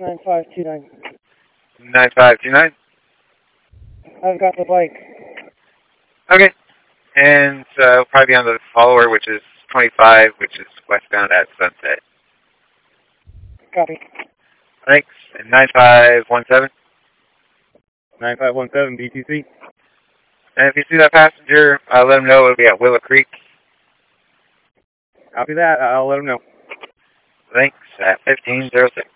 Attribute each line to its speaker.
Speaker 1: 9529.
Speaker 2: 9529?
Speaker 1: I've got the bike.
Speaker 2: Okay. And we'll probably be on the follower, which is 25, which is westbound at Sunset.
Speaker 1: Copy.
Speaker 2: Thanks. And 9517?
Speaker 3: 9517 BTC.
Speaker 2: And if you see that passenger, let them know it'll be at Willow Creek.
Speaker 3: Copy that. I'll let them know.
Speaker 2: Thanks. At 1506.